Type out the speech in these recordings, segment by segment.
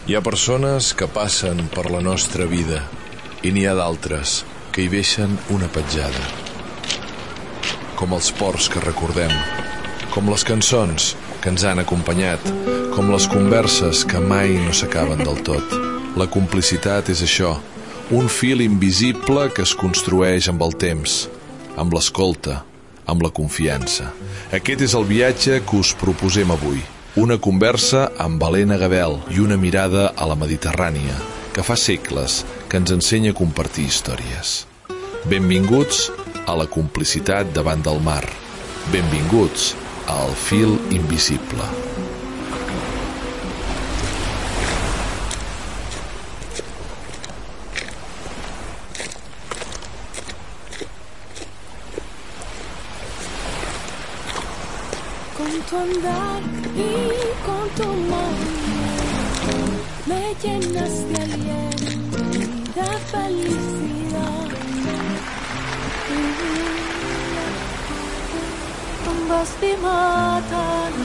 Hi ha persones que passen per la nostra vida i n'hi ha d'altres que hi deixen una petjada. Com els ports que recordem, com les cançons que ens han acompanyat, com les converses que mai no s'acaben del tot. La complicitat és això, un fil invisible que es construeix amb el temps, amb l'escolta, amb la confiança. Aquest és el viatge que us proposem avui. Una conversa amb Helena Gavel i una mirada a la Mediterrània, que fa segles que ens ensenya a compartir històries. Benvinguts a la complicitat davant del mar. Benvinguts al fil invisible. Con tu andar y con tu movimiento me llenas de aliento y de felicidad. Em vas dir matant,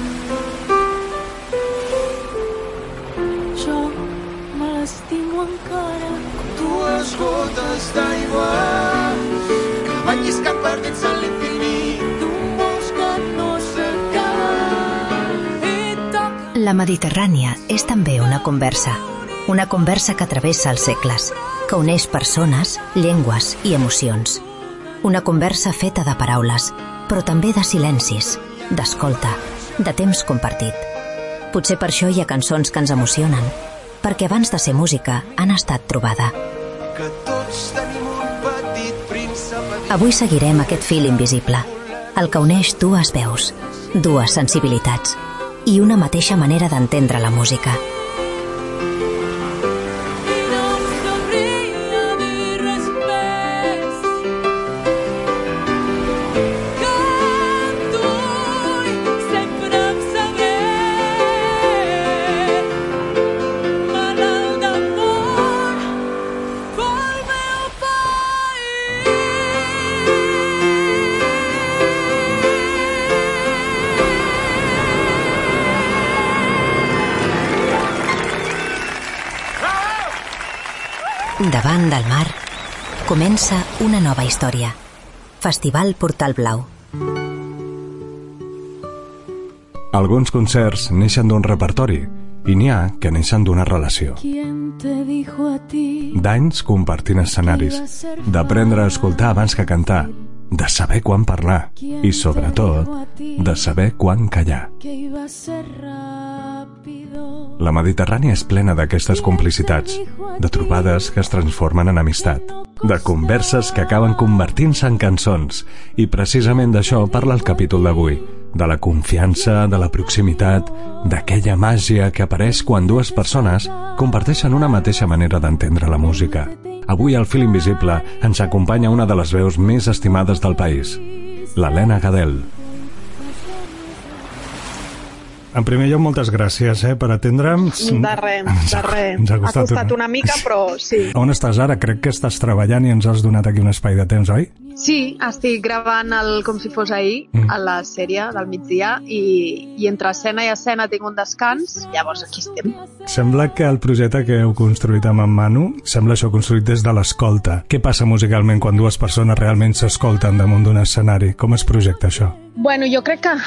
jo me l'estimo encara. Dues gotes d'aigua que van lliscant perdent-se en l'infinit d'un bosc que no s'acaba i toca. La Mediterrània és també una conversa que travessa els segles, que uneix persones, llengües i emocions. Una conversa feta de paraules, però també de silencis, d'escolta, de temps compartit. Potser per això hi ha cançons que ens emocionen, perquè abans de ser música han estat trobada. que tots tenim un petit príncep. Avui seguirem aquest fil invisible, el que uneix dues veus, dues sensibilitats i una mateixa manera d'entendre la música. Davant del mar comença una nova història. Festival Portal Blau. Alguns concerts neixen d'un repertori i n'hi ha que neixen d'una relació. ¿Quién te dijo a ti? D'anys compartint escenaris, d'aprendre a escoltar abans que cantar, de saber quan parlar i, sobretot, de saber quan callar. Que iba a ser rápido. La Mediterrània és plena d'aquestes complicitats, de trobades que es transformen en amistat, de converses que acaben convertint-se en cançons, i precisament d'això parla el capítol d'avui, de la confiança, de la proximitat, d'aquella màgia que apareix quan dues persones comparteixen una mateixa manera d'entendre la música. Avui al Fil Invisible ens acompanya una de les veus més estimades del país, l'Helena Gavel. En primer lloc, moltes gràcies per atendre'ns. De res. Ens ha Ha costat una mica, però sí. On estàs ara? Crec que estàs treballant i ens has donat aquí un espai de temps, oi? Sí, estic gravant el Com si fos ahir, a la sèrie del migdia, i entre escena i escena tinc un descans, llavors aquí estem. Sembla que el projecte que heu construït amb en Manu sembla això construït des de l'escolta. Què passa musicalment quan dues persones realment s'escolten damunt d'un escenari? Com es projecta això? Bueno, jo crec que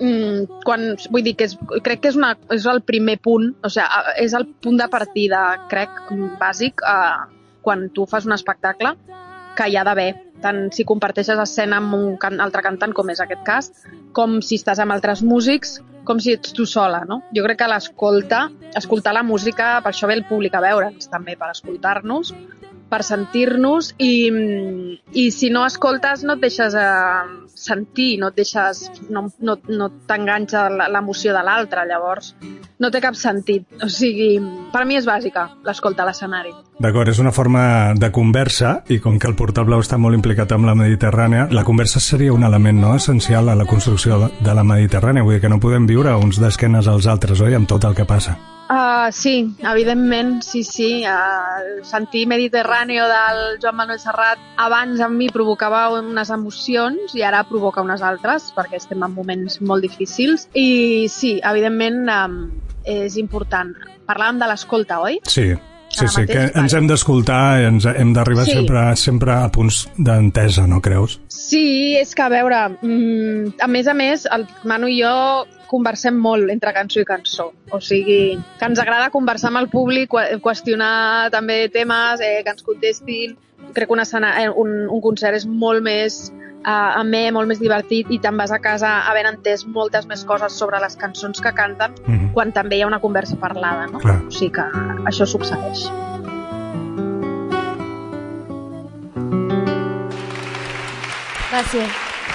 crec que és el primer punt, o sigui, és el punt de partida, crec, bàsic, quan tu fas un espectacle, que hi ha d'haver, tant si comparteixes escena amb un altre cantant, com és aquest cas, com si estàs amb altres músics, com si ets tu sola, no? Jo crec que escoltar la música, per això ve el públic a veure'ns, també, per escoltar-nos, per sentir-nos, i si no escoltes no et deixes sentir, no t'enganxa l'emoció de l'altre, llavors no té cap sentit. O sigui, per mi és bàsica l'escolta a l'escenari. D'acord, és una forma de conversa, i com que el Portal Blau està molt implicat amb la Mediterrània, la conversa seria un element essencial a la construcció de la Mediterrània, vull dir que no podem viure uns d'esquenes als altres, oi?, amb tot el que passa. Sí, evidentment, sí. Sentir Mediterráneo del Joan Manuel Serrat abans en mi provocava unes emocions i ara provoca unes altres, perquè estem en moments molt difícils. I sí, evidentment, és important. Parlàvem de l'escolta, oi? Sí, Ara mateix, que ens hem d'escoltar i ens hem d'arribar sempre a punts d'entesa, no creus? Sí, és que, a veure, a més, el Manu i jo conversem molt entre cançó i cançó. O sigui, que ens agrada conversar amb el públic, qüestionar també temes, que ens contestin. Crec que un concert és molt més amè, molt més divertit, i te'n vas a casa havent entès moltes més coses sobre les cançons que canten quan també hi ha una conversa parlada, no? Clar. O sigui que això succeeix. Gràcies.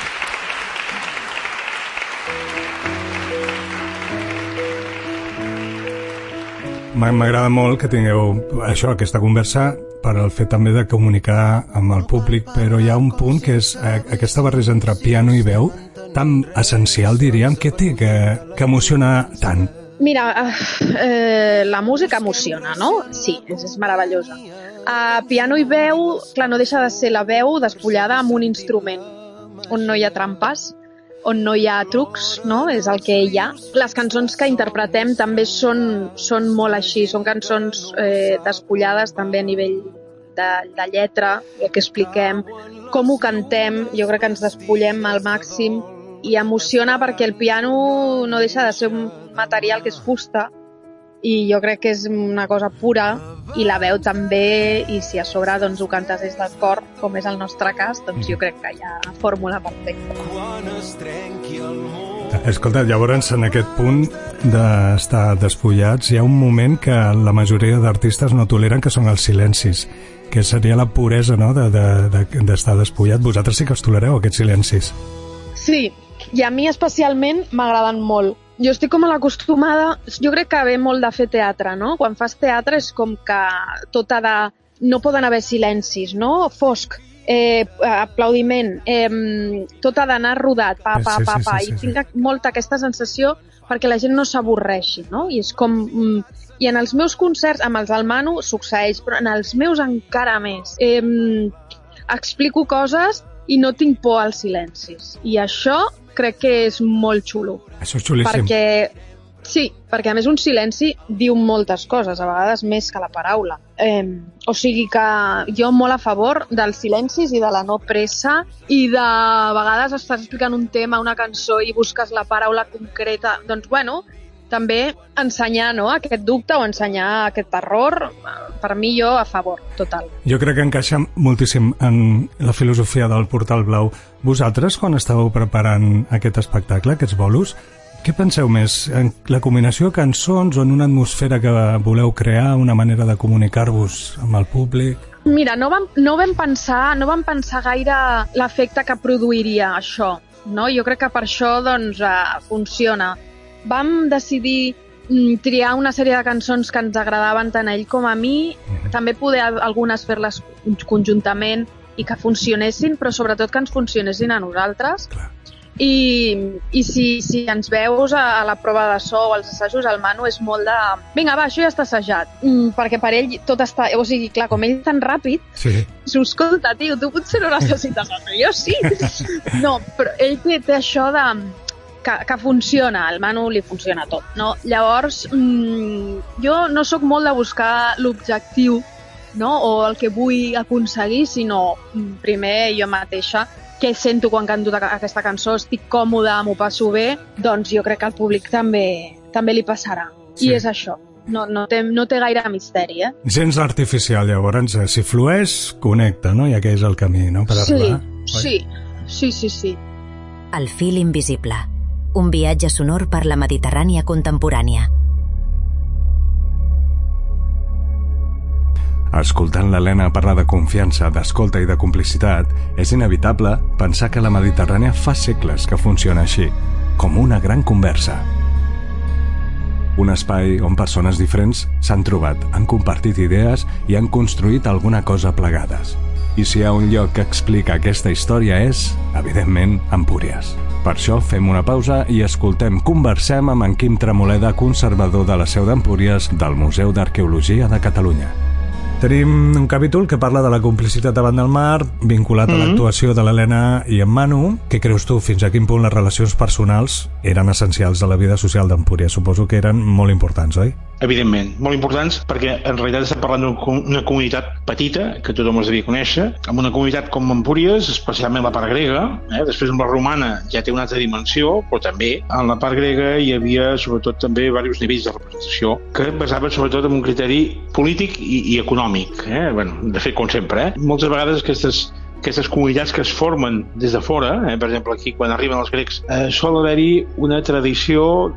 M'agrada molt que tingueu aquesta conversa per al fet també de comunicar amb el públic, però hi ha un punt que és aquesta barreja entre piano i veu, tan essencial, diríem, que té que emociona tant. Mira, la música emociona, no? Sí, és meravellosa. Piano i veu, clar, no deixa de ser la veu despullada amb un instrument on no hi ha trampes, on no hi ha trucs, no? És el que hi ha. Les cançons que interpretem també són molt així, són cançons despullades també a nivell de lletra, el que expliquem, com ho cantem, jo crec que ens despullem al màxim, i emociona perquè el piano no deixa de ser un material que és fusta, i jo crec que és una cosa pura, i la veu també, i si a sobre doncs, ho cantes des del cor, com és el nostre cas, doncs jo crec que hi ha fórmula perfecta. Escolta, llavors en aquest punt d'estar despullats hi ha un moment que la majoria d'artistes no toleren, que són els silencis, que seria la puresa, no?, d'estar despullat. Vosaltres sí que els tolereu, aquests silencis? Sí, i a mi especialment m'agraden molt. Jo estic com acostumada, jo crec que ve molt de fer teatre, no? Quan fas teatre és com que tot ha de... No poden haver silencis, no? Fosc, aplaudiment, tot ha d'anar rodat, i tinc molta aquesta sensació perquè la gent no s'avorreixi, no? I és com... I en els meus concerts, amb els del Manu, succeeix, però en els meus encara més. Explico coses i no tinc por als silencis. I això crec que és molt xulo. Això és xulíssim. Perquè a més un silenci diu moltes coses, a vegades més que la paraula. O sigui que jo molt a favor dels silencis i de la no pressa, i de vegades estàs explicant un tema, una cançó, i busques la paraula concreta. Doncs bueno, també ensenyar, no?, aquest dubte o ensenyar aquest error, per mi jo a favor, total. Jo crec que encaixa moltíssim en la filosofia del Portal Blau. Vosaltres, quan estàveu preparant aquest espectacle, aquests bolos, què penseu més? En la combinació de cançons o en una atmosfera que voleu crear, una manera de comunicar-vos amb el públic? Mira, no vam pensar gaire l'efecte que produiria això, no? Jo crec que per això doncs, funciona. Vam decidir triar una sèrie de cançons que ens agradaven tant a ell com a mi, també poder algunes fer-les conjuntament i que funcionessin, però sobretot que ens funcionessin a nosaltres. Clar. I si ens veus a la prova de so o als assajos, el Manu és molt de... Vinga, va, això ja està assajat. Perquè per ell tot està... O sigui, clar, com ell és tan ràpid, s'ho escolta, tio, tu potser no necessites el jo sí. No, però ell té això de... Que funciona, al Manu li funciona tot, no? Llavors, jo no sóc molt de buscar l'objectiu, no?, o el que vull aconseguir, sinó primer jo mateixa, què sento quan canto aquesta cançó, estic còmoda, m'ho passo bé, doncs jo crec que al públic també li passarà. I és això, no té gaire misteri, Gens artificial, llavors, si flueix, connecta, no? I aquest és el camí, no?, per arribar. Sí. El fil invisible. Un viatge sonor per la Mediterrània contemporània. Escoltant l'Helena parlar de confiança, d'escolta i de complicitat, és inevitable pensar que la Mediterrània fa segles que funciona així, com una gran conversa. Un espai on persones diferents s'han trobat, han compartit idees i han construït alguna cosa plegades. I si hi ha un lloc que explica aquesta història és, evidentment, Empúries. Per això fem una pausa i conversem amb en Quim Tremoleda, conservador de la Seu d'Empúries del Museu d'Arqueologia de Catalunya. Tenim un capítol que parla de la complicitat davant del mar, vinculat a l'actuació de l'Helena i en Manu. Què creus tu? Fins a quin punt les relacions personals eren essencials a la vida social d'Empúries? Suposo que eren molt importants, oi? Evidentment, molt importants, perquè en realitat estem parlant d'una comunitat petita, que tothom els devia conèixer, amb una comunitat com Empúries, especialment la part grega, després amb la romana ja té una altra dimensió, però també en la part grega hi havia sobretot també diversos nivells de representació que es basaven sobretot en un criteri polític i econòmic. De fet, com sempre, moltes vegades aquestes comunitats que es formen des de fora, per exemple aquí quan arriben els grecs, sol haver-hi una tradició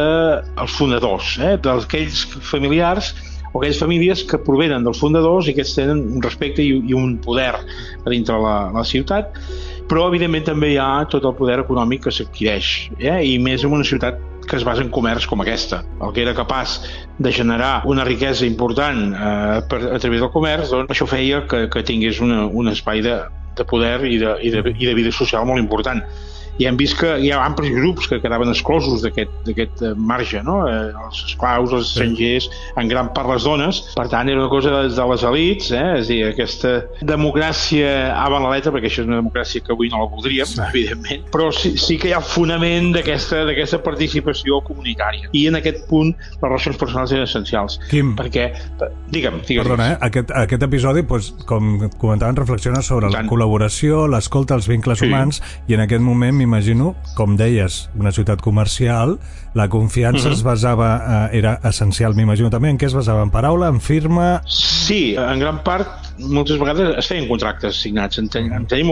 dels fundadors, d'aquells familiars o aquelles famílies que provenen dels fundadors i que tenen un respecte i un poder a dintre la ciutat, però evidentment també hi ha tot el poder econòmic que s'adquireix, i més en una ciutat que es basa en comerç com aquesta. El que era capaç de generar una riquesa important a través del comerç, doncs això feia que tingués un espai de poder i de vida social molt important. I hem vist que hi ha amplis grups que quedaven exclosos d'aquest marge, no? Els esclaus, els estrangers, en gran part les dones. Per tant, era una cosa de les elits, és a dir, aquesta democràcia a Banaleta, perquè això és una democràcia que avui no la voldríem, evidentment, però sí que hi ha fonament d'aquesta participació comunitària. I en aquest punt les relacions personals eren essencials. Quim, perquè, digue'm. Perdona, aquest episodi, com comentaven, reflexiona sobre la col·laboració, l'escolta, els vincles humans, i en aquest moment m'imagino, com deies, una ciutat comercial, la confiança es basava, era essencial, m'imagino també, en què es basava? En paraula, en firma? Sí, en gran part, moltes vegades es feien contractes signats. Tenim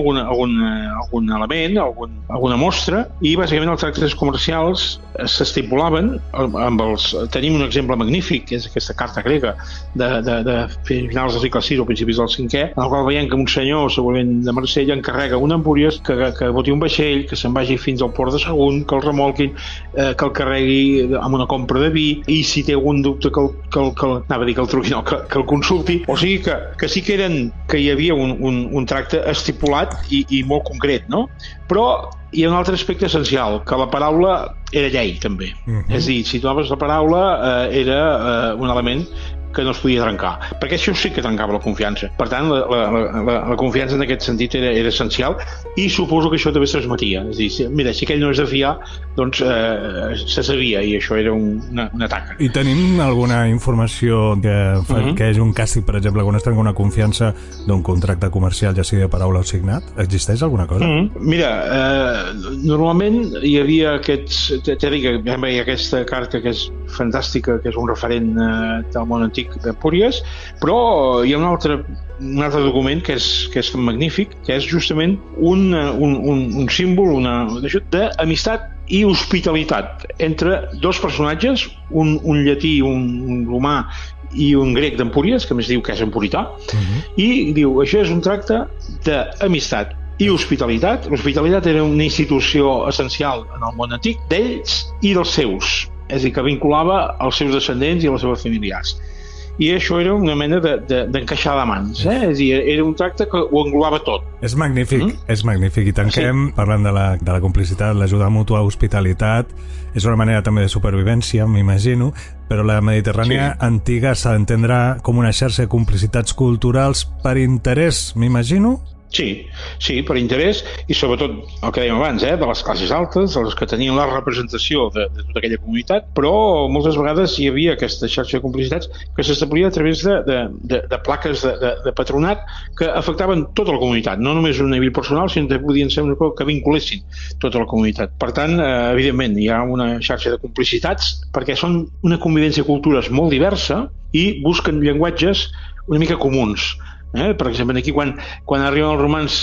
algun element, alguna mostra, i bàsicament els tractes comercials s'estipulaven amb tenim un exemple magnífic, que és aquesta carta grega de finals del segle VI o principis del V, en el qual veiem que un senyor, segurament de Marsella, encarrega un Empúries que boti un vaixell, que se'n vagi fins al port de Sagunt, que el remolquin, que el carregui amb una compra de vi, i si té algun dubte que el truqui, no, que el consulti. O sigui que sí que hi havia un tracte estipulat i molt concret, no? Però hi ha un altre aspecte essencial, que la paraula era llei, també. És a dir, si tu anaves la paraula, era un element que no es podia trencar, perquè això sí que trencava la confiança. Per tant, la confiança en aquest sentit era essencial, i suposo que això també es transmetia. És a dir, mira, si aquell no és de fiar, doncs se sabia, i això era una taca. I tenim alguna informació que és un càstig, per exemple, quan es trenca una confiança d'un contracte comercial, ja sigui de paraula o signat? Existeix alguna cosa? Mira, normalment hi havia aquesta carta que és fantàstica, que és un referent del món antic d'Empúries, però hi ha un altre document que és magnífic, que és justament un símbol d'amistat i hospitalitat entre dos personatges, un llatí, un romà i un grec d'Empúries, que més diu que és empurità, i diu, això és un tracte d'amistat i hospitalitat. L'hospitalitat era una institució essencial en el món antic d'ells i dels seus, és a dir, que vinculava els seus descendents i les seves familiars. I això era una mena d'encaixar de mans, és a dir, era un tracte que ho englobava tot. És magnífic, és magnífic. I tanquem parlant de la complicitat, l'ajuda mútua, hospitalitat. És una manera també de supervivència, m'imagino, però la Mediterrània antiga s'ha d'entendre com una xarxa de complicitats culturals per interès, m'imagino? Sí, per interès, i sobretot el que dèiem abans, de les classes altes, les que tenien la representació de tota aquella comunitat, però moltes vegades hi havia aquesta xarxa de complicitats que s'establia a través de plaques de patronat que afectaven tota la comunitat, no només un nivell personal, sinó que podien ser una cosa que vinculessin tota la comunitat. Per tant, evidentment, hi ha una xarxa de complicitats perquè són una convivència de cultures molt diversa i busquen llenguatges una mica comuns. Per exemple, aquí quan arriben els romans,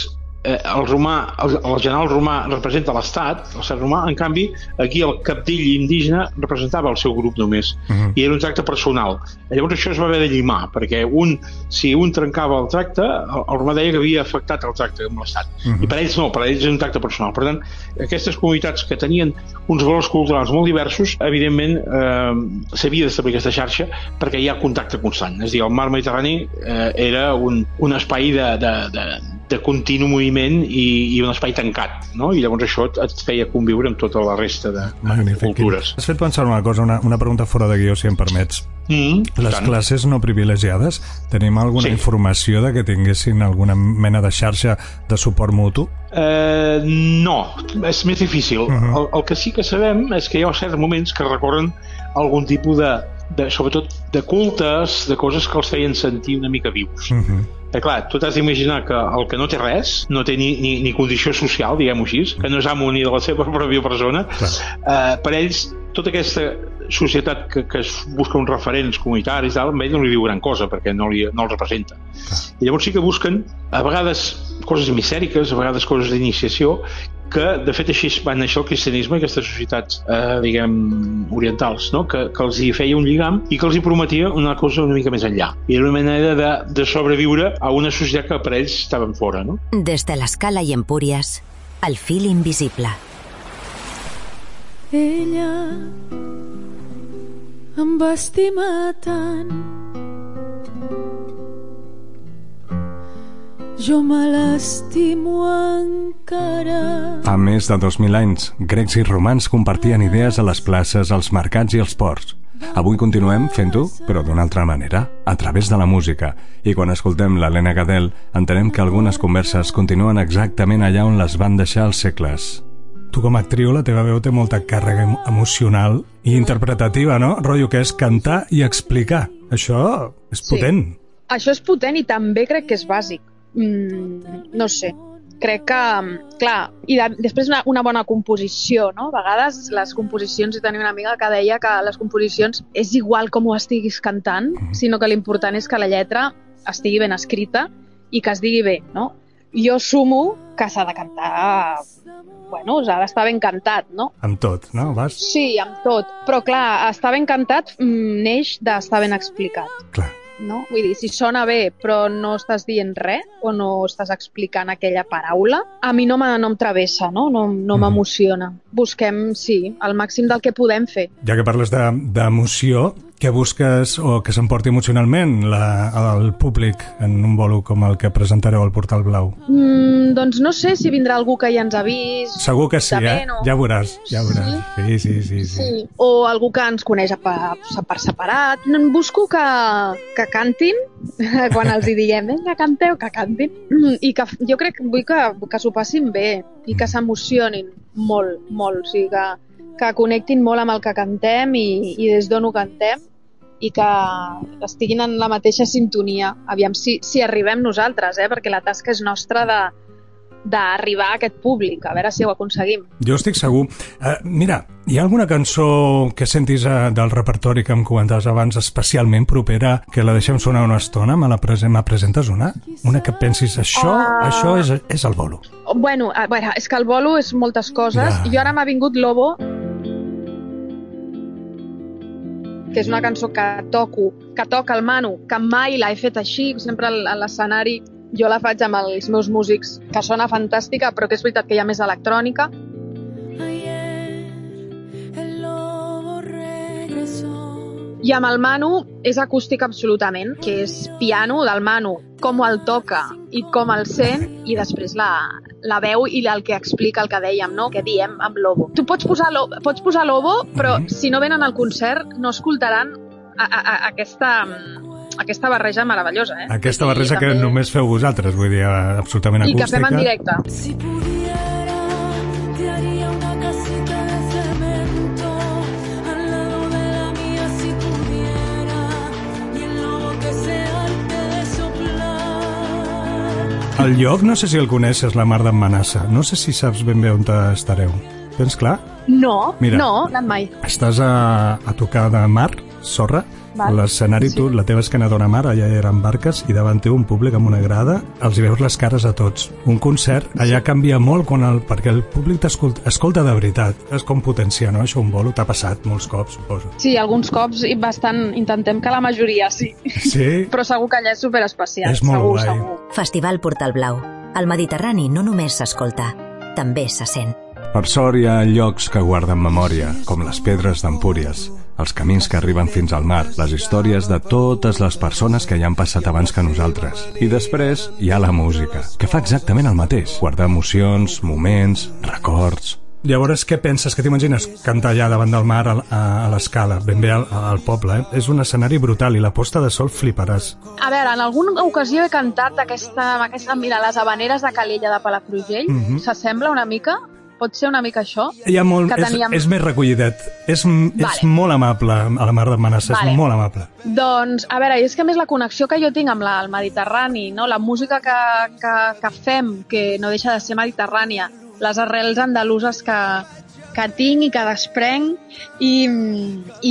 el general romà representa l'Estat, l'estat romà, en canvi, aquí el cabdill indígena representava el seu grup només, i era un tracte personal. Llavors això es va haver de llimar, perquè si un trencava el tracte, el romà deia que havia afectat el tracte amb l'Estat, i per ells no, per ells és un tracte personal. Per tant, aquestes comunitats que tenien uns valors culturals molt diversos, evidentment s'havia d'establir aquesta xarxa perquè hi ha contacte constant. És a dir, el mar Mediterrani era un espai de continu moviment i un espai tancat, no? I llavors això et feia conviure amb tota la resta de cultures. Has fet pensar una cosa, una pregunta fora de guió, si em permets. Les classes no privilegiades, tenim alguna informació de que tinguessin alguna mena de xarxa de suport mutu? No, és més difícil. El que sí que sabem és que hi ha certs moments que recorren algun tipus sobretot de cultes, de coses que els feien sentir una mica vius. Clar, tu t'has d'imaginar que el que no té res, no té ni condició social, diguem-ho així, que no és amo ni de la seva pròpia persona, per ells tota aquesta societat que es busca uns referents comunitaris, amb ell no li diu gran cosa perquè no el representa. I llavors sí que busquen a vegades coses mistèriques, a vegades coses d'iniciació, que de fet així va néixer el cristianisme i aquestes societats, diguem, orientals, no? que els hi feia un lligam i que els hi prometia una cosa una mica més enllà. I era una manera de sobreviure a una societat que per ells estaven fora. No? Des de l'Escala i Empúries, el fil invisible. Ella em va estimar tant, jo me l'estimo encara. Fa més de 2.000 anys, grecs i romans compartien idees a les places, als mercats i als ports. Avui continuem fent-ho, però d'una altra manera, a través de la música. I quan escoltem l'Helena Gadel, entenem que algunes converses continuen exactament allà on les van deixar els segles. Tu com a actriu, la teva veu té molta càrrega emocional i interpretativa, no? Rotllo que és cantar i explicar. Això és potent. Això és potent i també crec que és bàsic. No sé, crec que, clar, i després una bona composició, no? A vegades les composicions, i tenia una amiga que deia que les composicions és igual com ho estiguis cantant, sinó que l'important és que la lletra estigui ben escrita i que es digui bé, no? Jo sumo que s'ha de cantar, bueno, s'ha d'estar ben cantat, no? Amb tot, no? Vas? Sí, amb tot, però clar, estar ben cantat neix d'estar ben explicat. Clar. No? Vull dir, si sona bé però no estàs dient res o no estàs explicant aquella paraula, a mi no em travessa, no m'emociona. Busquem, sí, el màxim del que podem fer. Ja que parles d'emoció, què busques o que s'emporti emocionalment el públic en un bolo com el que presentareu al Portal Blau? Doncs no sé si vindrà algú que ja ens ha vist. Segur que sí, Ja veuràs. Sí. O algú que ens coneix per separat. Busco que cantin, quan els hi diguem, que canteu, que cantin. I que jo crec que vull que s'ho passin bé i que s'emocionin molt, molt. O sigui, que connectin molt amb el que cantem i des d'on ho cantem i que estiguin en la mateixa sintonia. Aviam si arribem nosaltres, perquè la tasca és nostra d'arribar a aquest públic, a veure si ho aconseguim. Jo estic segur. Mira, hi ha alguna cançó que sentis del repertori que em comentaves abans especialment propera, que la deixem sonar una estona? Me presentes una? Una que pensis, això és el bolo. Bueno, és que el bolo és moltes coses. Jo ara m'ha vingut Lobo, que és una cançó que toca el Manu, que mai l'he fet així, sempre a l'escenari jo la faig amb els meus músics, que sona fantàstica, però que és veritat que hi ha més electrònica. I amb el Manu és acústic absolutament, que és piano del Manu, com el toca i com el sent, i després la veu i el que explica el que dèiem, no? Que diem amb Lobo. Tu pots posar Lobo, però si no venen al concert no escoltaran aquesta barreja meravellosa. Aquesta barreja que només feu vosaltres, vull dir, absolutament acústica. I que fem en directe. Si pudiera, te haría una casita de cemento al lado de la mía si pudiera y el lobo que se arte de soplar. El lloc, no sé si el coneixes, la Mar d'en Manassa. No sé si saps ben bé on estareu. Tens clar? No, mira, no, anat mai. Estàs a tocar de mar, sorra, a l'escenari, tu, la teva esquena dona mar, allà eren barques, i davant teu un públic amb una grada, els hi veus les cares a tots. Un concert allà canvia molt perquè el públic escolta de veritat. És com potenciar, no? Això un bolo t'ha passat molts cops, suposo. Sí, alguns cops i bastant, intentem que la majoria sí. Sí? Però segur que allà és superespecial. És molt guai. Festival Portal Blau. Al Mediterrani no només s'escolta, també se sent. Per sort hi ha llocs que guarden memòria, com les pedres d'Empúries, els camins que arriben fins al mar, les històries de totes les persones que hi han passat abans que nosaltres. I després hi ha la música, que fa exactament el mateix. Guardar emocions, moments, records... Llavors, què penses, què t'imagines cantar allà davant del mar a l'escala, ben bé al poble, eh? És un escenari brutal i la posta de sol fliparàs. A veure, en alguna ocasió he cantat mira, les habaneres de Calella de Palafrugell. S'assembla una mica? Pot ser una mica això? Hi ha molt, és més recollidet. És molt amable, a la mar de Manassa, és molt amable. Doncs, a veure, és que a més la connexió que jo tinc amb el Mediterrani, no? La música que fem, que no deixa de ser mediterrània, les arrels andaluses que tinc i que desprenc i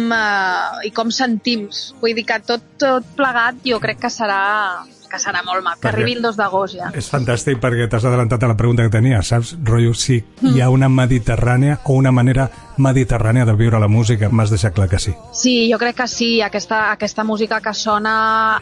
com sentim. Vull dir que tot plegat jo crec que serà molt maco, que arribi el 2 d'agost ja. És fantàstic perquè t'has adelantat a la pregunta que tenia, saps, rotllo, si hi ha una mediterrània o una manera mediterrània de viure la música, m'has deixat clar que sí. Sí, jo crec que sí, aquesta música que sona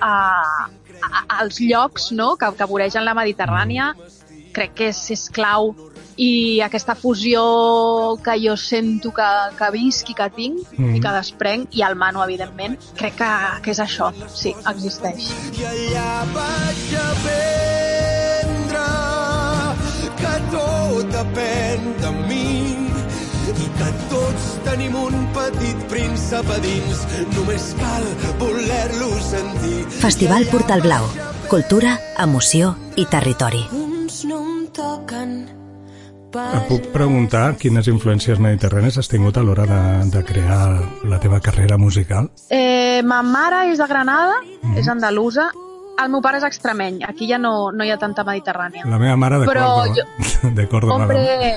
als llocs, no?, que voregen la Mediterrània, crec que és clau, i aquesta fusió que jo sento que visc i que tinc i que desprenc, i el mano, evidentment, crec que és això, sí, existeix. I allà vaig aprendre que tot depèn de mi i que tots tenim un petit príncep a dins, només cal voler-lo sentir. Festival Portal Blau. Cultura, emoció i territori. No em toquen. Et puc preguntar quines influències mediterrànies has tingut a l'hora de crear la teva carrera musical? Ma mare és de Granada, és andalusa. El meu pare és extremeny. Aquí ja no hi ha tanta mediterrània. La meva mare de Córdoba. De Córdoba.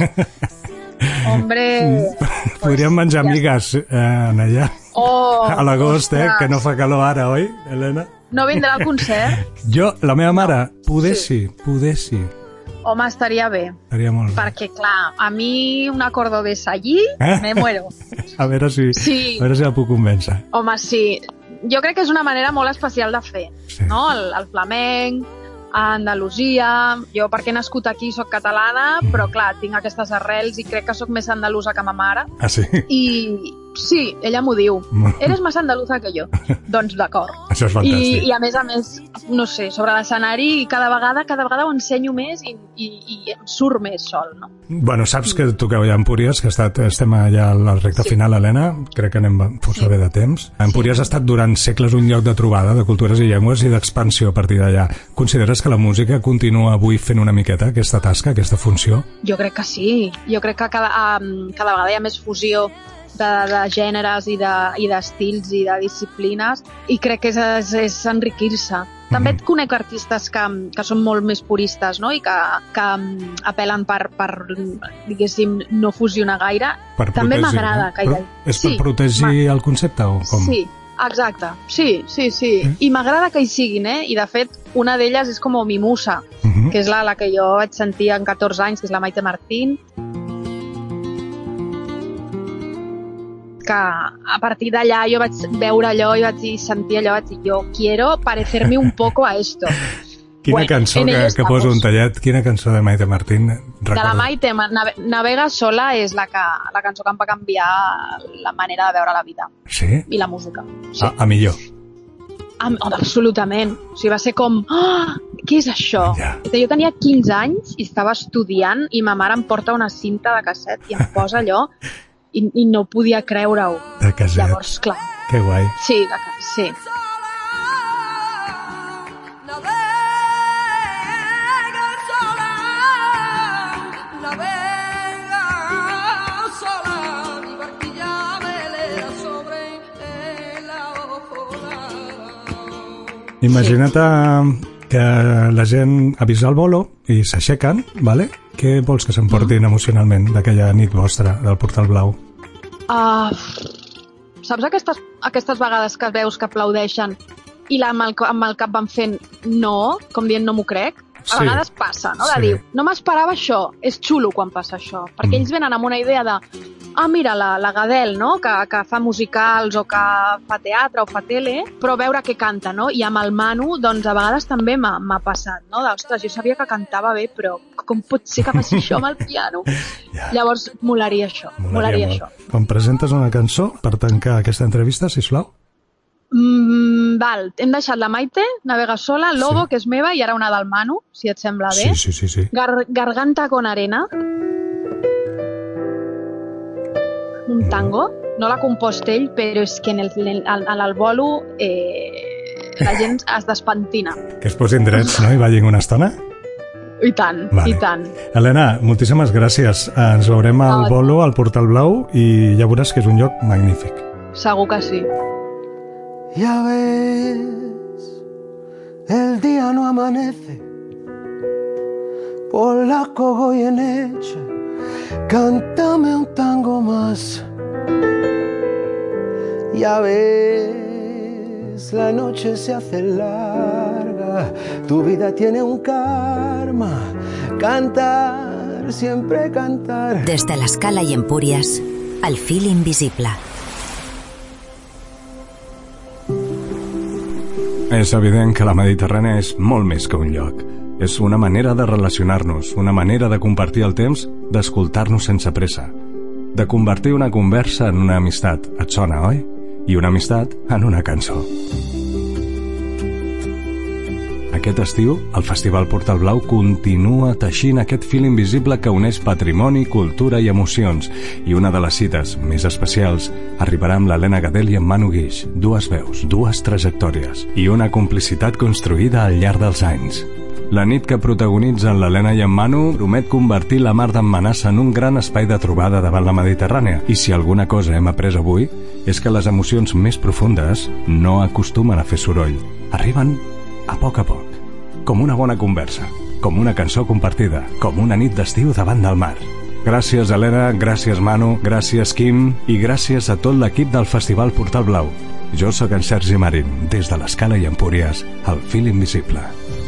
Hombre... Podríem menjar migues en allà. A l'agost, que no fa calor ara, oi, Helena? No vindrà al concert? La meva mare, poder sí. Home, estaria bé. Estaria molt bé. Perquè, clar, a mi una cordobesa allí, me muero. A veure si la puc convèncer. Home, sí. Jo crec que és una manera molt especial de fer, no? El flamenc, a Andalusia... Jo, perquè he nascut aquí, soc catalana, però, clar, tinc aquestes arrels i crec que sóc més andalusa que ma mare. Ah, sí? I sí, ella m'ho diu. Eres més andaluza que jo. Doncs d'acord. Això és fantàstic. I a més, no sé, sobre l'escenari cada vegada ho ensenyo més i em surt més sol, no? Bueno, saps que toqueu ja a Empúries, que estem allà a la recta final, Helena, crec que anem força bé de temps. Empúries ha estat durant segles un lloc de trobada de cultures i llengües i d'expansió a partir d'allà. Consideres que la música continua avui fent una miqueta aquesta tasca, aquesta funció? Jo crec que sí. Jo crec que cada vegada hi ha més fusió de gèneres i d'estils i de disciplines, i crec que és enriquir-se. També et conec artistes que són molt més puristes, no?, i que apel·len per diguéssim, no fusionar gaire. També m'agrada que hi ha... És per protegir el concepte o com? Sí, exacte. Sí. I m'agrada que hi siguin, i de fet una d'elles és com mi musa, que és la que jo vaig sentir en 14 anys, que és la Maite Martín, que a partir d'allà jo vaig veure allò i vaig sentir allò, vaig dir, jo quiero parecerme un poco a esto. Quina cançó que poso un tallet, quina cançó de Maite Martín recordo? De la Maite, Navega sola és la cançó que em va canviar la manera de veure la vida. Sí? I la música. Sí. A millor. Absolutament. O sigui, va ser com, què és això? Ja. Jo tenia 15 anys i estava estudiant i ma mare em porta una cinta de casset i em posa allò i no podia creure-ho. De casset. Llavors, clar. Que guai. Sí, sí. Imagina't que la gent avisa el bolo i s'aixequen, vale? Què vols que s'emportin emocionalment d'aquella nit vostra del Portal Blau? Saps aquestes vegades que veus que aplaudeixen i amb el cap van fent no, com dient no m'ho crec? A vegades passa, no? De dir, no m'esperava això. És xulo quan passa això, perquè ells venen amb una idea de mira, la Gadel, no? Que fa musicals o que fa teatre o fa tele, però veure què canta, no? I amb el Manu, doncs a vegades també m'ha passat, no? Ostres, jo sabia que cantava bé, però com pot ser que faci això amb el piano? Llavors, molaria això. Molaria això. Em presentes una cançó per tancar aquesta entrevista, sisplau? Val, hem deixat la Maite, Navega sola, Lobo, que és meva, i ara una del Manu, si et sembla bé. Sí. Garganta con arena. Un tango. No l'ha compost ell, però és que en el bolo la gent es despentina. Que es posin drets, no? I ballin una estona? I tant, vale. I tant. Helena, moltíssimes gràcies. Ens veurem al bolo, al Portal Blau, i ja veuràs que és un lloc magnífic. Segur que sí. Ya ves, el día no amanece por la Cogoyeneche. Cántame un tango más. Ya ves, la noche se hace larga. Tu vida tiene un karma. Cantar, siempre cantar. Desde la Scala i Empúries, el fil invisible. És evident que la Mediterrània és molt més que un lloc. És una manera de relacionar-nos, una manera de compartir el temps, d'escoltar-nos sense pressa, de convertir una conversa en una amistat. Et sona, oi? I una amistat en una cançó. Aquest estiu, el Festival Portal Blau continua teixint aquest fil invisible que uneix patrimoni, cultura i emocions. I una de les cites més especials arribarà amb l'Helena Gadel i en Manu Guix. Dues veus, dues trajectòries i una complicitat construïda al llarg dels anys. La nit que protagonitzen l'Helena i en Manu promet convertir la mar d'en Manassa en un gran espai de trobada davant la Mediterrània. I si alguna cosa hem après avui és que les emocions més profundes no acostumen a fer soroll. Arriben a poc, com una bona conversa, com una cançó compartida, com una nit d'estiu davant del mar. Gràcies, Helena, gràcies, Manu, gràcies, Quim, i gràcies a tot l'equip del Festival Portal Blau. Jo sóc en Sergi Marín, des de l'Escala i Empúries, el fil invisible.